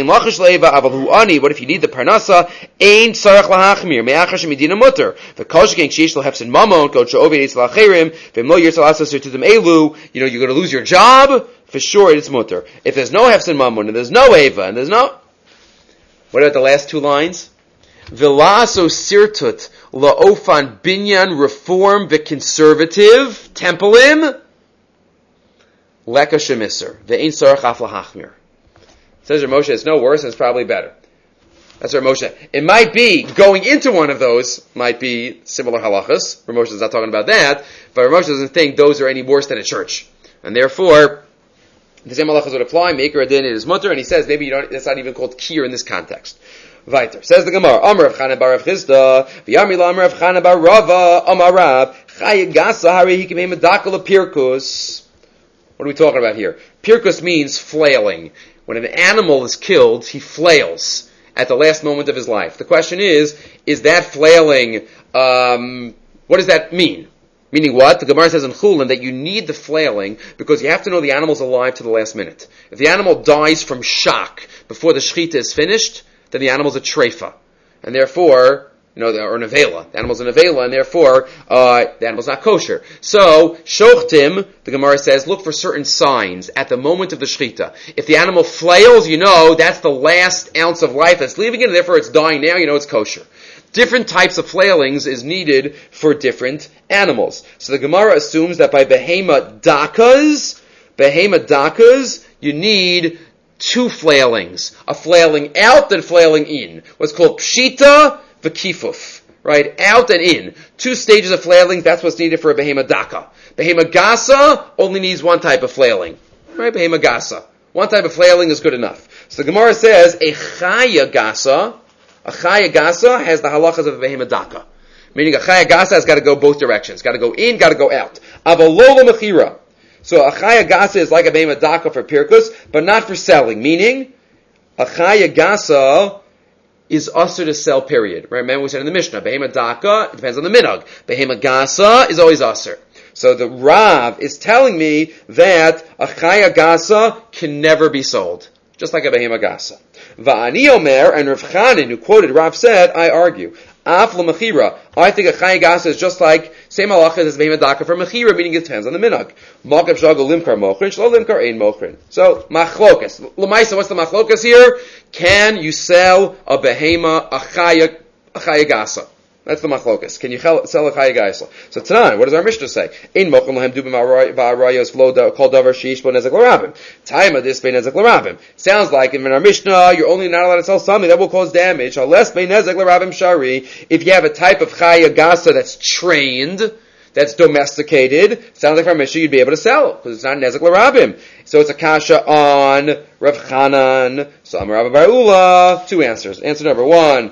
need the parnasa? Ein tzarach lahachmir me'achar shemedina mutter. V'kol sheken sheish lahefsin mamon kol she'oved eitz lacherim v'im lo yirtzal asasir to them elu. You're going to lose your job. For sure, it's mutter. If there's no hefsin mamon and there's no eva and there's no. What about the last two lines? V'laso sirtut la'ofan binyan reform v'conservative tempelim leka shemisser ve'ein tzarach af lahachmir. Says Rav Moshe, it's no worse and it's probably better. That's Rav Moshe. It might be, going into one of those might be similar halachas. Rav Moshe is not talking about that, but Rav Moshe doesn't think those are any worse than a church. And therefore, the same halachas would apply, Me'ikar Adin is mutter, and he says maybe that's not even called kir in this context. Weiter. Says the Gemara, Amar Rav Chana bar Rav Chisda, V'yamri la Amar Rav Chana bar Rava, Amar Rav, Chaya Gasa Hari Hikimei Medakal Pirkus. What are we talking about here? Pirkus means flailing. When an animal is killed, he flails. at the last moment of his life. The question is that flailing, what does that mean? Meaning what? The Gemara says in Chulin that you need the flailing because you have to know the animal's alive to the last minute. If the animal dies from shock before the shechita is finished, then the animal's a treifa. And therefore, or an avela. The animal's an avela, and therefore, the animal's not kosher. So, shochtim, the Gemara says, look for certain signs at the moment of the shechita. If the animal flails, that's the last ounce of life that's leaving it, and therefore it's dying now, it's kosher. Different types of flailings is needed for different animals. So the Gemara assumes that by behema dakas, you need two flailings. A flailing out and flailing in. What's called pshita v'kifuf. Right? Out and in. Two stages of flailing, that's what's needed for a behema daka. Behema gasa only needs one type of flailing. Right? Behema gasa. One type of flailing is good enough. So the Gemara says, a chaya gasa has the halachas of a behema daka. Meaning a chaya gasa has got to go both directions. Got to go in, got to go out. Avalola mechira. So a chaya gasa is like a behema daka for pirkus, but not for selling. Meaning, a chaya gasa is usher to sell, period. Right? Remember we said in the Mishnah, behema daka, it depends on the minhag. Behema gasa is always usher. So the Rav is telling me that a chaya gasa can never be sold. Just like a behema gasa. Va'ani omer, and Rav Chanin, who quoted Rav, said, I argue, af l'mechira, I think a chaya gasa is just like, same halacha as behema daka for mechira, meaning it depends on the minhag. Makav shagol limkar mochrin, shlo limkar ein mochrin. So, machlokas. L'maisa, what's the machlokas here? Can you sell a behema, a chaya gasa? That's the machlokas. Can you sell a chaya gasa? So tonight, what does our Mishnah say? Ein mochrin lahem dubim va'arayos v'lo kol davar sheish bo nezek l'rabim. Taima dis bei nezek l'rabim. Sounds like in our Mishnah, you're only not allowed to sell something that will cause damage. Unless bei nezek l'rabim shari. If you have a type of chaya gasa that's trained, that's domesticated, sounds like our Mishnah you'd be able to sell because it's not nezek l'rabim. So it's a kasha on Rav Chanan. So Amar Rabba bar Ula. Two answers. Answer number one,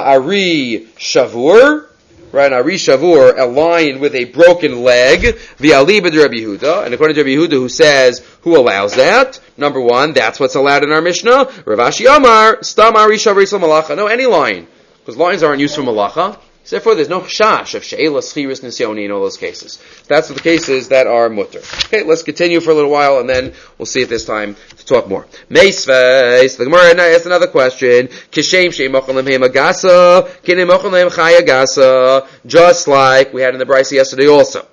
ba'ari shavur. Right, Ari shavur, a lion with a broken leg. V'ali b'd Rabbi Yehuda. And according to Rabbi Yehuda, who allows that? Number one, that's what's allowed in our Mishnah. Rav Ashi Amar, stam Ari shavur yisrael malacha. No, any lion. Because lions aren't used for malacha. So therefore, there's no chash of she'ela, schiris, nisyoni in all those cases. That's the cases that are mutter. Okay, let's continue for a little while, and then we'll see if there's time to talk more. Meisves, the Gemara asks another question. Kishem she'im mochel lehem hagasa, kinim mochel lehem chaya gasa, just like we had in the Brisa yesterday also.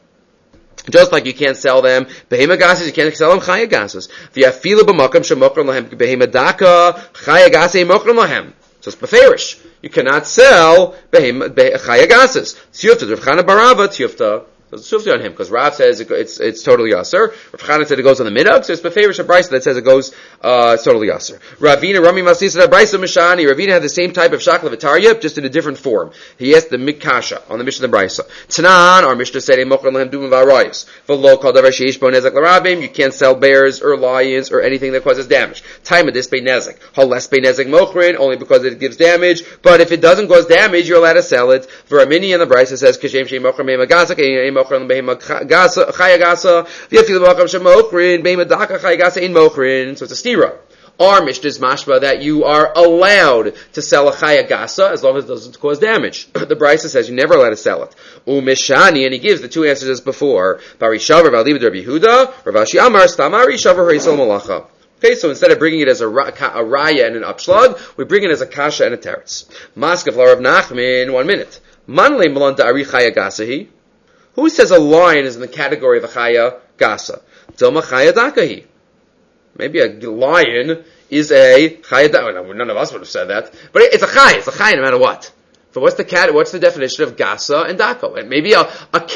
Just like you can't sell them behema gasas, you can't sell them chaya gasas. V'afilu b'makam she'mochel lehem behema daka, chaya gasa mochel lehem. So it's beferish. You cannot sell chaya gasas. Tiyufta, Rav Chana barava tiyufta. So it's tiyufta on him because Rav says it's totally aser. Rav Chana said it goes on the minhag. So it's beferish a brisa that says it goes it's totally aser. Ravina Rami Masi said a brisa mishani. Ravina had the same type of shakla v'tarya, just in a different form. He asked the mikasha on the Mishnah brisa. Tanan, our Mishnah said mochel lehem dumim v'arayos v'lo kol davar sheish bo nezek l'rabim. You can't sell bears or lions or anything that causes damage. Time of this bei nezek. Halas bei nezek mochrin, only because it gives damage. But if it doesn't cause damage, you're allowed to sell it. Veramini in the brisa says kashem sheim mochrin behema gasa, kashem mochrin behema chaya gasa, v'yafilu b'makam shem mochrin behema daka chaya gasa in mochrin. So it's a stira. Our Mishnah is mashma that you are allowed to sell a chaya gasa as long as it doesn't cause damage. The Brisa says you're never allowed to sell it. Umishani, and he gives the two answers as before. Barishavar v'alibid Rabbi Yehuda, Rav Ashi Amar stamari shavar ha'isol malacha. Okay, so instead of bringing it as a raya and an upshlag, we bring it as a kasha and a teretz. Maskav Rav Nachman, 1 minute. Manle malan da'ari chaya gasahi. Who says a lion is in the category of a chaya gasa? Dilma chaya dakahi. Maybe a lion is a chaya daka. None of us would have said that, but it's a chaya. It's a chaya no matter what. So what's the definition of gasa and daka? And maybe a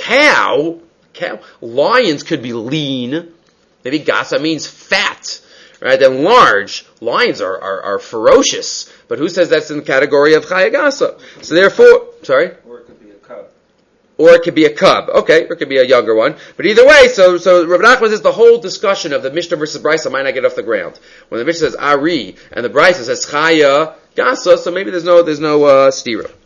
cow. Lions could be lean. Maybe gasa means fat. Right, then large lions are ferocious, but who says that's in the category of chaya gasa? So therefore, sorry. Or it could be a cub. Or it could be a cub. Okay, or it could be a younger one. But either way, so Rav Nachman says the whole discussion of the Mishnah versus Brisa might not get off the ground. When the Mishnah says Ari and the Brisa says chaya gasa, so maybe there's no stira.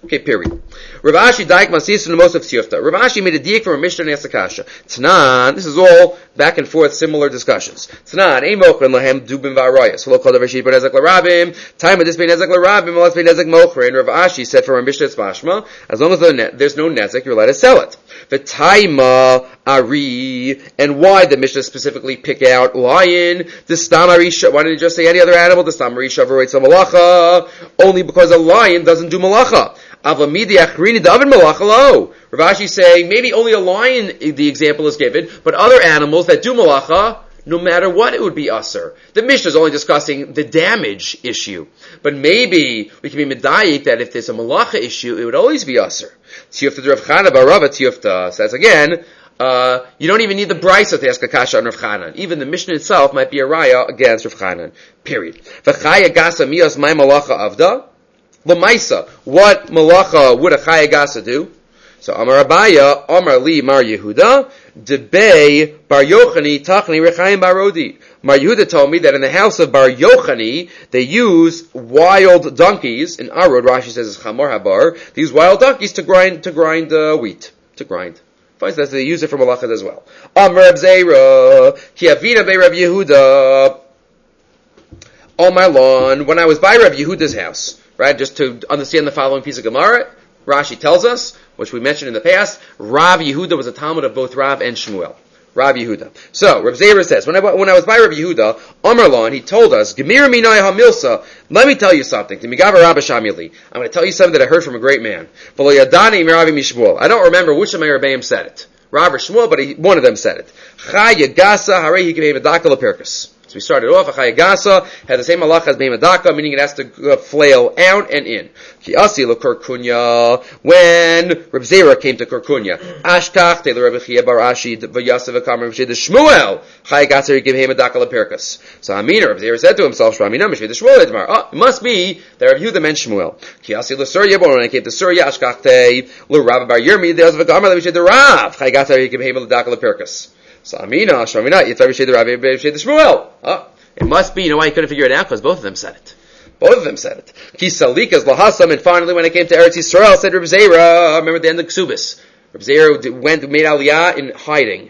Okay, period. Rav Ashi daik masisa nemosaf tziyufta. Rav Ashi made a diak from a Mishnah and Asakasha. Tanan, this is all back and forth similar discussions. Tanan, ein mochrin lahem dubim v'arayas. V'lo kol davar she'it b'nezek l'rabim. Time of this b'nezek l'rabim, v'los b'nezek mochrin. Rav Ashi said from a Mishnah it's mashma, as long as there's no nezek, you're allowed to sell it. V'taima ari, and why did the Mishnah specifically pick out lion? The stam arisha, why didn't it just say any other animal? The stam arisha v'roitz malacha, only because a lion doesn't do malacha. Avamidi achrini davin malacha lo. Rav Ashi saying maybe only a lion, the example is given, but other animals that do malacha, no matter what, it would be usher. The Mishnah is only discussing the damage issue. But maybe we can be medayik that if there's a malacha issue, it would always be usher. Tiyufta Rav Chana barava tiyufta says again, you don't even need the brisa to ask a kasha on Rav Chanan. Even the Mishnah itself might be a raya against Rav Chanan. Period. V'chaya gasa miyos my malacha avda. L'maisa, what malacha would a chaya gasa do? So Amar Abaya, Amar Li Mar Yehuda, Debei Bar Yochani Tachni Rechayim Barodi. Mar Yehuda told me that in the house of Bar Yochani they use wild donkeys. In Arod, Rashi says it's Chamor Habar. They use wild donkeys to grind wheat. To grind. Fine, so they use it for malachas as well. Amar Reb Zera, Ki Avina Bei Reb Yehuda. On my lawn, when I was by Reb Yehuda's house, right, just to understand the following piece of Gemara, Rashi tells us, which we mentioned in the past, Rav Yehuda was a Talmud of both Rav and Shmuel. Rav Yehuda. So, Reb Zera says, when I was by Rav Yehuda, Amarlon, he told us, Gemir minai hamilsa, let me tell you something. I'm going to tell you something that I heard from a great man. I don't remember which of my Rebbeim said it. Rav or Shmuel, but one of them said it. So we started off, Achayagasa had the same halacha as Behemadaka, meaning it has to flail out and in. Ki asi lo Korkunya, when Reb Zera came to Korkunya, Ashkach te Reb Chia bar Ashi v'yasav v'kamar mishid Shmuel, Chayagasa give Behemadaka leperkas. So Amina, Reb Zera said to himself, Shramina mishid Shmuel edmar. Oh, it must be that Reb Yehuda meant Shmuel. Ki asi lo Surya, but when I came to Surya, Ashkach te lo Rav bar Yirmi, the yasav v'kamar mishid Rav, Chayagasa give Behemadaka leperkas. So Amina, Shramina, Yitzhak V'Shed Rav V'Shed Shmuel. It must be, you know why you couldn't figure it out? Because both of them said it. Both of them said it. Ki Salikas Lahasam, and finally when it came to Eretz Yisrael, said Reb Zera, remember at the end of Ksubis, Reb Zera made Aliyah in hiding,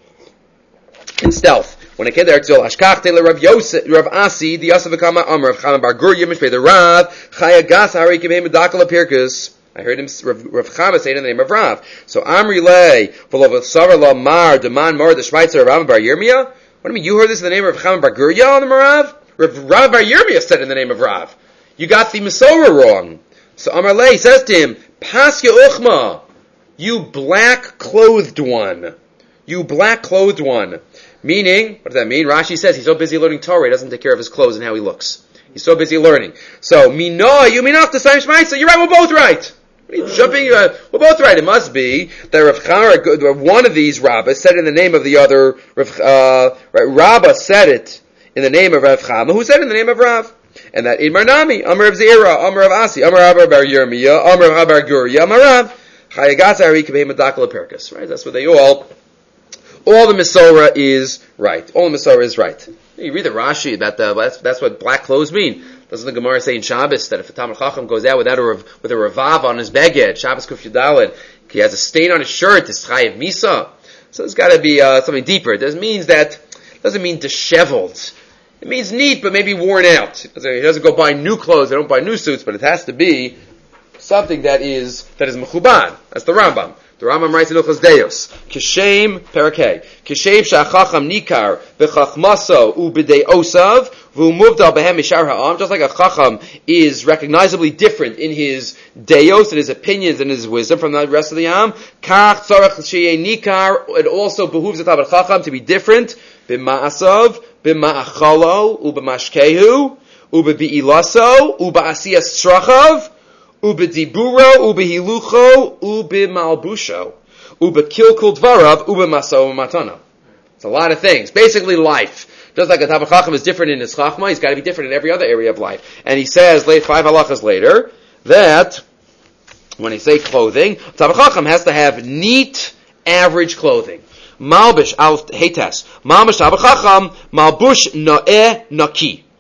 in stealth. When it came to Eretz Yisrael, Ashkach Tele Rav Asi, the Yosef V'Kama Amar, Rav Chaman Bar Gurya, Mishpei the Rav, Chayagas Hari Kibhem Medakal Apirkus. I heard him, Rav Chama say it in the name of Rav. So Amri Lei, V'lo V'savar La Mar, Deman Mar, the Shmeitzer Rav Bar Yirmiyah. What do you mean? You heard this in the name of Rav Chama Bar Gurya on the Marav? Rav Bar Yirmiyah said in the name of Rav. You got the Masorah wrong. So Amar Lei says to him, Pasya Uchma, you black-clothed one. You black-clothed one. Meaning, what does that mean? Rashi says he's so busy learning Torah, he doesn't take care of his clothes and how he looks. He's so busy learning. So, Mino, you mean off the same Shmeitzer? You're right, we're both right. Jumping, we're both right. It must be that Rav Chama, one of these rabbis said in the name of the other, Rabbah said it in the name of Rav Chama, who said it in the name of Rav. And that Idmar Nami, Amar Rav Zera, Amar Rav Asi, Amar Rav Bar Yirmiyah, Amar Rav Bar Gurya, Amar Rav, Chayagas Ari Kibei Medakal Perkas. Right? That's what they all the Masorah is right. All the Masorah is right. You read the Rashi about that's what black clothes mean. Doesn't the Gemara say in Shabbos that if a Talmid Chacham goes out with a ravav on his beged, Shabbos Kuf Yudaled, he has a stain on his shirt, it's chayiv misa. So there's got to be something deeper. It doesn't mean disheveled. It means neat, but maybe worn out. He doesn't go buy new clothes. They don't buy new suits, but it has to be something that is mechuban. That's the Rambam. The Rambam writes in Ilchos Deos, Kishem Perakei, Kishem Shachacham Nikar B'Chachmaso U'B'Dei Osav V'Umuvdal Behem Mishar Ha'am. Just like a Chacham is recognizably different in his Deos and his opinions and his wisdom from the rest of the Am, Kach Tzarech Sheyeh Nikar. It also behooves the Talmid Chacham to be different B'Ma'asav, B'Ma'achalo U'B'Mashkehu U'B'Bi'ilaso U'Ba'asiyas Strachav Ubediburo, ubehilucho, ubemalbusho, ubekilkul dvarav, ubemaso matana. It's a lot of things. Basically life. Just like a Talmid Chacham is different in his Chachma, he's got to be different in every other area of life. And he says, 5 halachas later, that when he say clothing, Talmid Chacham has to have neat, average clothing. Malbish, al hetes. Malbish Talmid Chacham, malbush na'eh naki.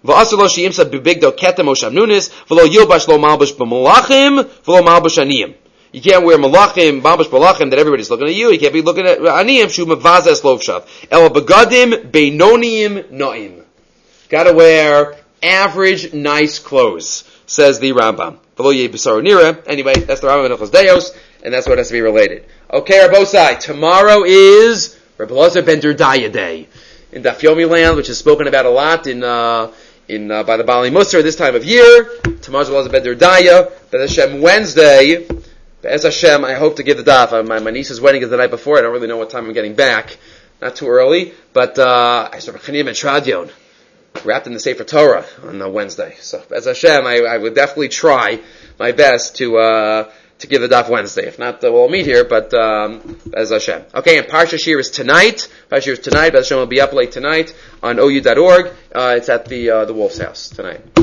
V'asur lo she'imsa b'bigdo ketem o shamnunis, v'lo yilbash lo malbush b'malachim, v'lo malbush aniyim. You can't wear malachim, malbush malachim that everybody's looking at you. You can't be looking at aniyim, shu mevazes lovshav. El begadim beinoniim noim. Gotta wear average, nice clothes, says the Rambam. Anyway, that's the Rambam in Hilchos Deos, and that's what has to be related. Okay, Rabbosai, tomorrow is Reb Elazar ben Durdaya Day in Daf Yomi land, which is spoken about a lot by the Bali Musar this time of year. Tomorrow's Reb Elazar ben Durdaya. Be'ez Hashem Wednesday. Be'ez Hashem, I hope to give the daf. My niece's wedding is the night before. I don't really know what time I'm getting back. Not too early, but I saw Chanim and Tradion wrapped in the Sefer Torah on Wednesday. So, as Hashem, I would definitely try my best to give the daf Wednesday. If not, we'll meet here, but as Hashem. Okay, and Parsha Shir is tonight. Parsha Shir is tonight. Hashem will be up late tonight on OU.org. It's at the Wolf's house tonight.